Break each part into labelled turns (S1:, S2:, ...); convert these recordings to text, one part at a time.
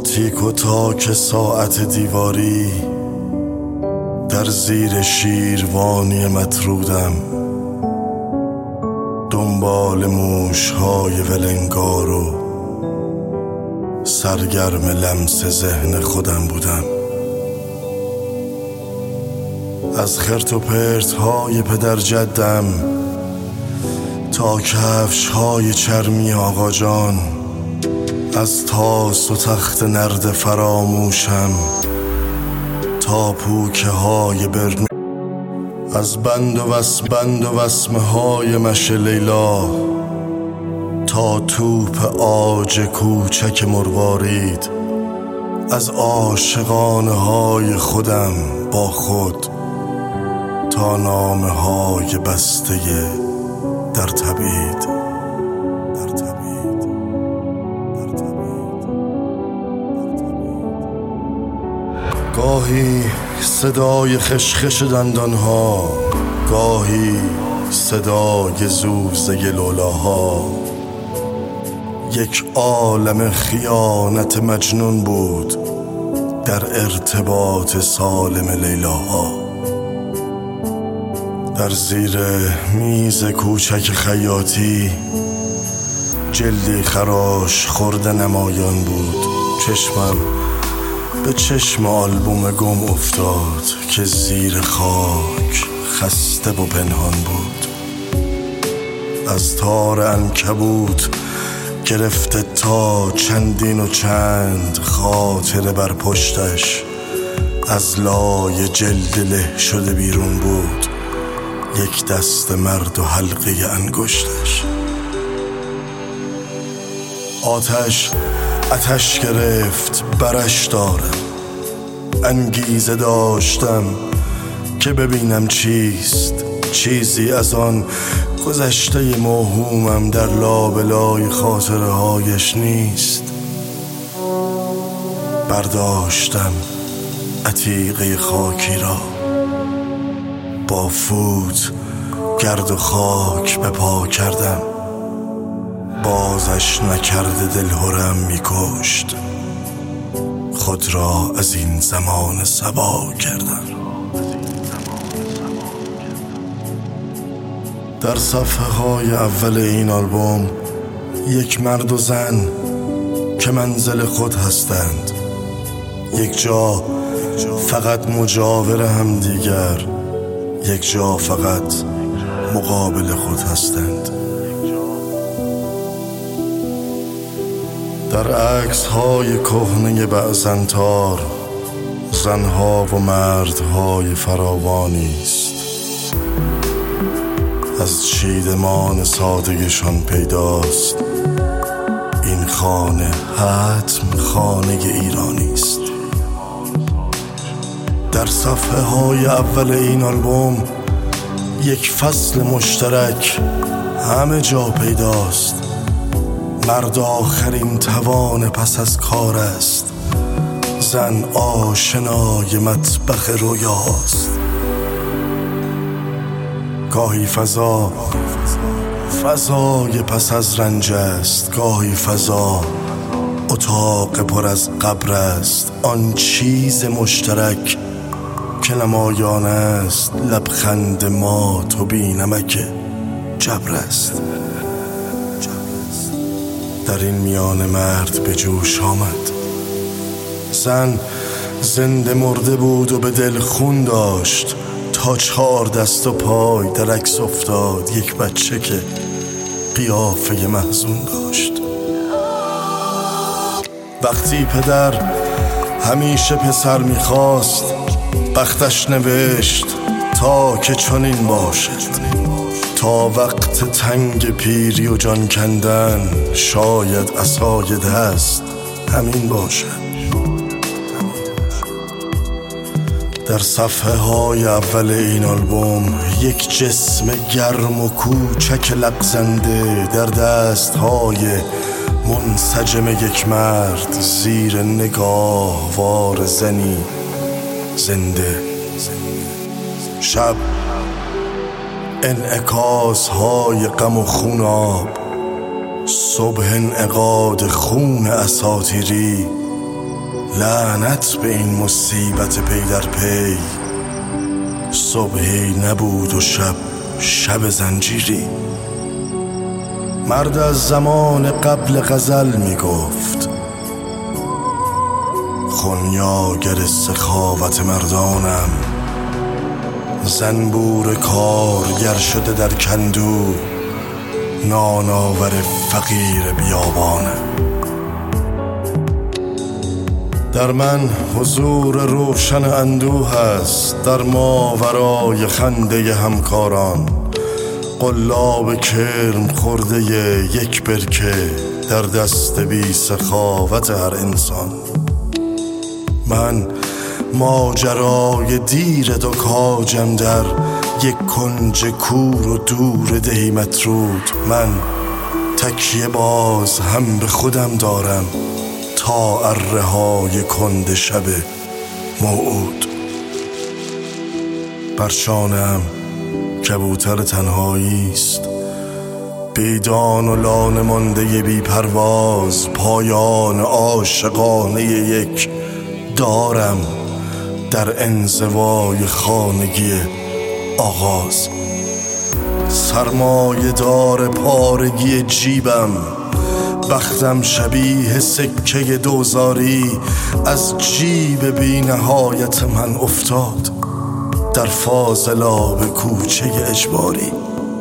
S1: تیک و تاک ساعت دیواری در زیر شیروانی مطرودم، دنبال موش‌های ولنگار و سرگرم لمس ذهن خودم بودم. از خرت و پرت‌های پدر جدم تا کفش‌های چرمی آقا جان، از تاس و تخت نرد فراموشم تا پوکه های برن، از بند و وسمه های مشت لیلا تا توپ آج کوچک مروارید، از عاشقانه های خودم با خود تا نامه های بسته در تبعید. گاهی صدای خشخش دندانها، گاهی صدای زوزه لولاها، یک عالم خیانت مجنون بود در ارتباط سالم لیلاها. در زیر میز کوچک خیاطی جلدی خراش خورده نمایان بود. چشمم به چشم آلبوم گم افتاد که زیر خاک خسته و پنهان بود. از تار عنکبوت گرفته تا چندین و چند خاطره بر پشتش از لای جلد له شده بیرون بود، یک دست مرد و حلقه انگشتش. آتش گرفت برش دارم، انگیزه داشتم که ببینم چیست، چیزی از آن گذشته موهومم در لابلای خاطره هایش نیست. برداشتم عتیقه خاکی را، با فوت گرد و خاک به پا کردم، بازش نکرده دلهرم میکشت، خود را از این زمان صبا کردم. در صفحه های اول این آلبوم یک مرد و زن که منزل خود هستند، یک جا فقط مجاور هم دیگر، یک جا فقط مقابل خود هستند. در عکس های کهنه بعضنتار زنها و مردهای فراوانی است، از چیدمان سادگیشان پیداست این خانه حتم خانه ایرانی است. در صفحه های اول این آلبوم یک فصل مشترک همه جا پیداست. مرد آخرین توان پس از کار است، زن آشنای مطبخ رویاست. گاهی فضای پس از رنج است، گاهی فضا اتاق پر از قبر است. آن چیز مشترک که نمایان است لبخند ما تو بی نمک جبر است. در این میان مرد به جوش آمد، زن زنده مرده بود و به دل خون داشت تا 4 دست و پای در عکس افتاد یک بچه که قیافه محزون داشت. وقتی پدر همیشه پسر میخواست، بختش نوشت تا که چنین باشد، تا وقت تنگ پیری و جان کندن شاید عصای دست همین باشد. در صفحه های اول این آلبوم یک جسم گرم و کوچک لغزنده در دست های منسجم یک مرد زیر نگاه وار زنی زنده. شب انعکاس های غم و خوناب، صبح انعقاد خون اساطیری، لعنت به این مصیبت پی در پی. صبحی نبود و شب زنجیری. مرد از زمان قبل غزل می گفت خونیاگر سخاوت مردانم. زنبور کارگر شده در کندو، ناناور فقیر بیابانم. در من حضور روشن اندوه است، در ماورای خنده همکاران. قلاب کرم خورده یک برکه در دست بی سخاوت هر انسان. من ماجرای دیر دو کاجم در یک کنج کور و دور دهی مطرود. من تکیه باز هم به خودم دارم تا اره های کند شب موعود. بر شانه‌ام کبوتر تنهایی است، بیدان و لانه مانده بی پرواز. پایان عاشقانه یک دارم در انزوای خانگی آغاز. سرمایه دار پارگی جیبم، بختم شبیه سکه دوزاری. از جیب بی نهایت من افتاد در فاضلاب کوچه اجباری.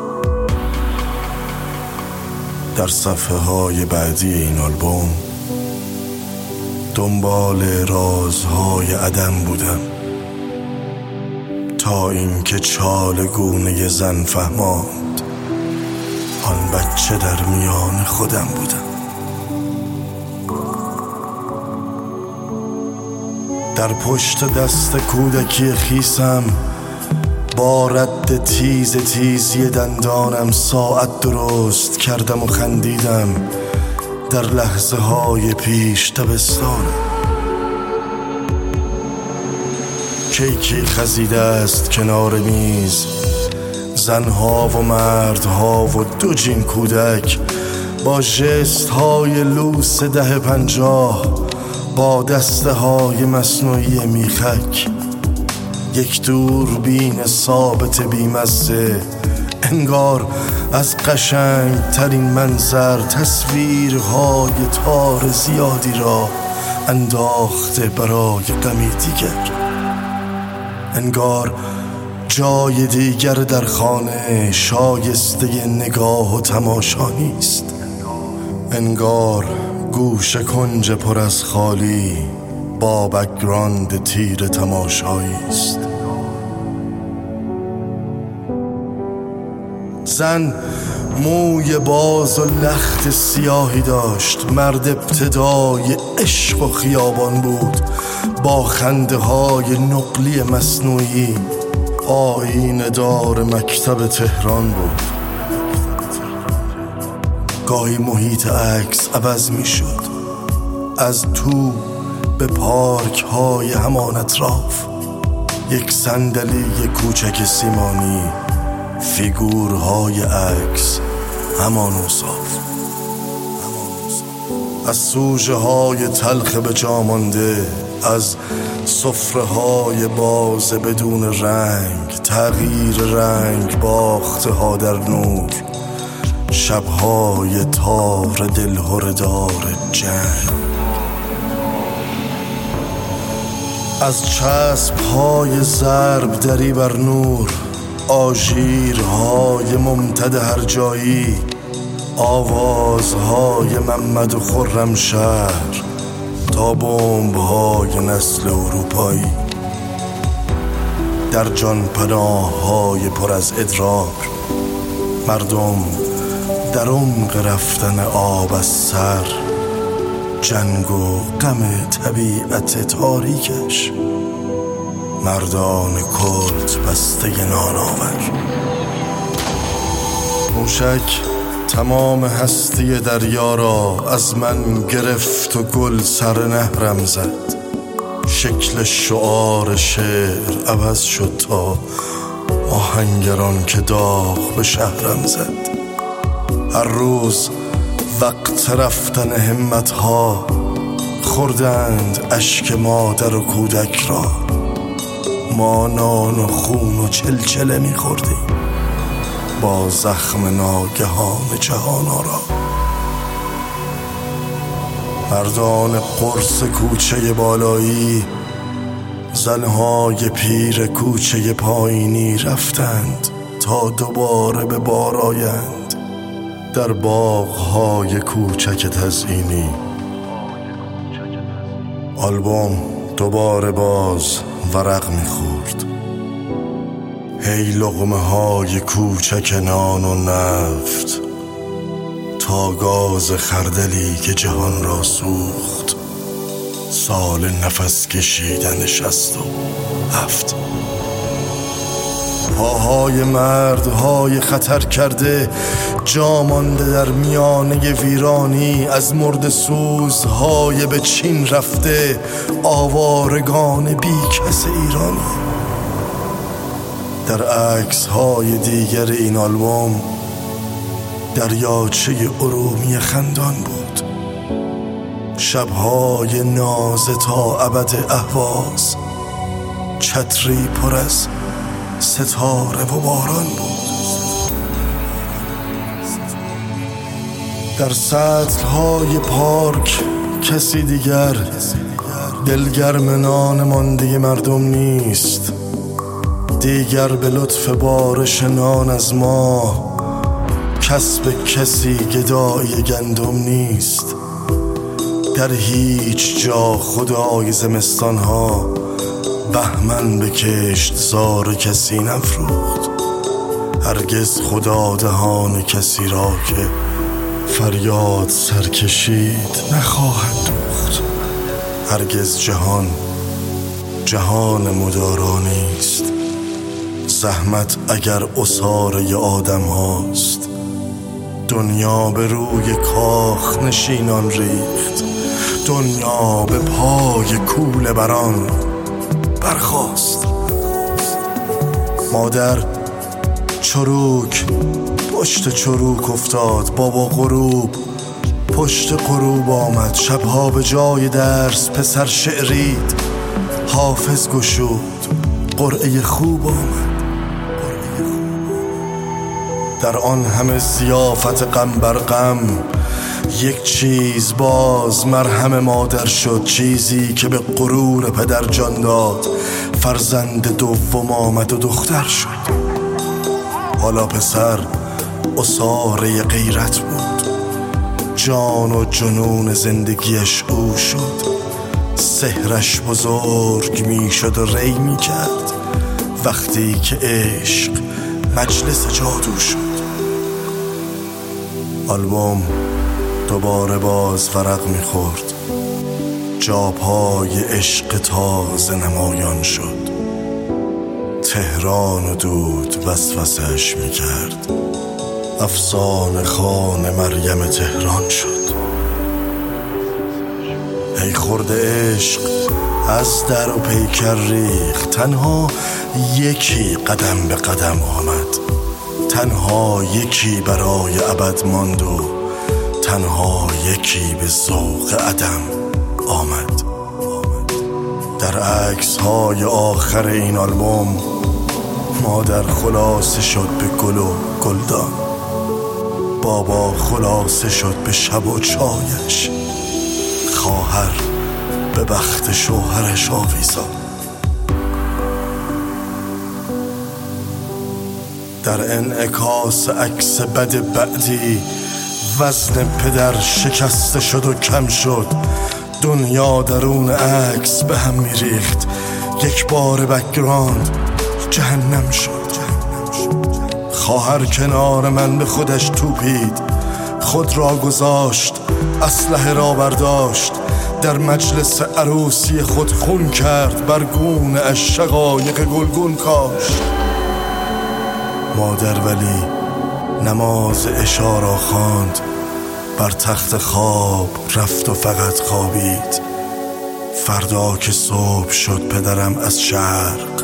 S1: در صفحه های بعدی این آلبوم دنبال رازهای عدم بودم تا اینکه چالگونه زن فهماند آن بچه در میان خودم بودم. در پشت دست کودکی خیسم با رد تیزی دندانم ساعت درست کردم و خندیدم. در لحظه های پیش دبستانم کیکی خزیده است کنار میز، زنها و مردها و دو جین کودک با ژست های لوس 10-50 با دسته های مصنوعی میخک. یک دوربین ثابت بیمزه انگار از قشنگ ترین منظر تصویرهای تار زیادی را انداخته برای غمی دیگر. انگار جای دیگر در خانه شایسته نگاه و تماشا نیست. انگار گوشه کنج پر از خالی با بک‌گراند تیر تماشایی است. زن موی باز و لخت سیاهی داشت، مرد ابتدای عشق و خیابان بود با خنده های نقلی مصنوعی. آیینه دار مکتب تهران بود. گاهی محیط عکس عوض می شد، از تو به پارک های همان اطراف. یک صندلی کوچک سیمانی، فیگورهای عکس همان اوصاف. از سوژه های تلخ به جا مانده، از سفره های باز بدون رنگ، تغییر رنگ باخته ها در نور، شبهای تار دلهردار جنگ. از چسب های ضرب دری بر نور، آژیرهای ممتد هر جایی، آوازهای محمد و خرمشهر تا بمب‌های نسل اروپایی. در جان پناه‌های پر از ادرار، مردم در عمق رفتن آب از سر، جنگ و غم طبیعت تاریکش، مردان کلت بسته نانآور. موشک تمام هستی دریا را از من گرفت و گل سر نهرم زد. شکل شعار شعر عوض شد تا آهنگران که داغ به شهرم زد. هر روز وقت رفتن همتها خوردند اشک مادر و کودک را، ما نان و خون و چلچله می‌خوردیم با زخم ناگهان جهان آرا. مردان قرص کوچه بالایی، زنهای پیر کوچه پایینی رفتند تا دوباره به بار آیند در باغ‌های کوچک تزئینی. آلبوم دوباره باز ورق می‌خورد. هی لقمه‌های کوچک نان و نفت تا گاز خردلی که جهان را سوخت. سال نفس کشیدن 67. پاهای مردهای خطر کرده جا مانده در میانه ویرانی، از مرد سوزهای به چین رفته آوارگان بی کس ایرانی. در عکس‌های دیگر این آلبوم دریاچه ارومیه خندان بود، شب‌های نازه تا ابد اهواز، چتری پر از ستاره و باران بود. در سطل‌های پارک کسی دیگر دلگرم نان مانده مردم نیست، دیگر به لطف بارش نان از ما کسب کسی گدای گندم نیست. در هیچ جا خدای زمستانها بهمن به کشت زار کسی نفروخت. هرگز خدا دهان کسی را که فریاد سرکشید نخواهد دوخت. هرگز جهان مدارا نیست. زحمت اگر عصاره آدم هاست، دنیا به روی کاخ نشینان ریخت، دنیا به پای کوله بران برخاست. مادر چروک پشت چروک افتاد، بابا غروب پشت غروب آمد. شبها به جای درس پسر شعرید، حافظ گشود قرعه خوب آمد. در آن همه ضیافت غم بر غم، یک چیز باز مرهم مادر شد، چیزی که به غرور پدر جان داد. فرزند دوم آمد و دختر شد. حالا پسر عصاره غیرت بود، جان و جنون زندگیش او شد. سحرش بزرگ می شد و ری می کرد وقتی که عشق مجلس جادو شد. آلبوم دوباره باز ورق می خورد. جاپای عشق تازه نمایان شد. تهران و دود وسوسه‌اش می کرد. افسانه خوان مریم تهران شد. ای خورده عشق از در و پیکر ریخت، تنها یکی قدم به قدم آمد، تنها یکی برای ابد ماند و تنها یکی به ذوق عدم آمد. در عکس‌های آخر این آلبوم مادر خلاصه شد به گل و گلدان، بابا خلاصه شد به شب و چایش، خواهر به بخت شوهرش آویزان. در انعکاس عکس بد بعدی وزن پدر شکسته شد و کم شد. دنیا درون عکس به هم میریخت. یک بار بک‌گراند جهنم شد. خواهر کنار من به خودش توپید، خود را گذاشت، اسلحه را برداشت، در مجلس عروسی خود خون کرد، بر گونه اش شقایق گلگون کاشت. مادر ولی نماز عشا را خواند، بر تخت خواب رفت و فقط خوابید. فردا که صبح شد پدرم از شرق،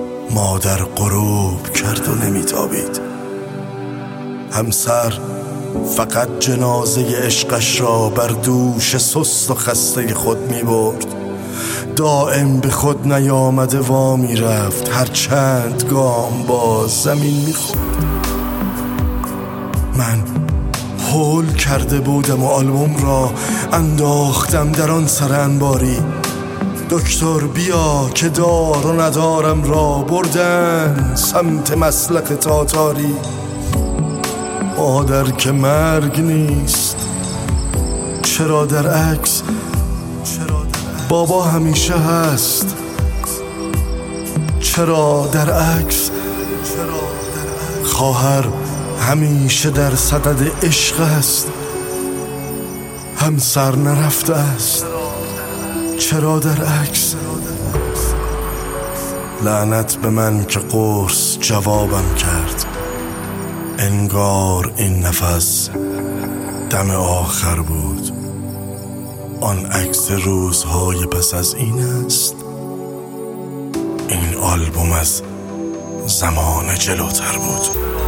S1: مادر غروب کرد و نمیتابید. همسر فقط جنازه عشقش را بر دوش سست و خسته خود می برد. دائم به خود نیامده وا می رفت، هر چند گام باز زمین می خورد. من هول کرده بودم و آلبوم را انداختم در آن سر انباری. دکتر بیا که دار و ندارم را بردن سمت مسلخ تاتاری. مادر که مرگ نیست، چرا در عکس بابا همیشه هست؟ چرا در عکس خواهر همیشه در صدد عشق است؟ همسر نرفته است، چرا در عکس؟ لعنت به من که قرص جوابم کرد، انگار این نفس دم آخر بود. آن عکس روزهای پس از این است، این آلبوم از زمان جلوتر بود.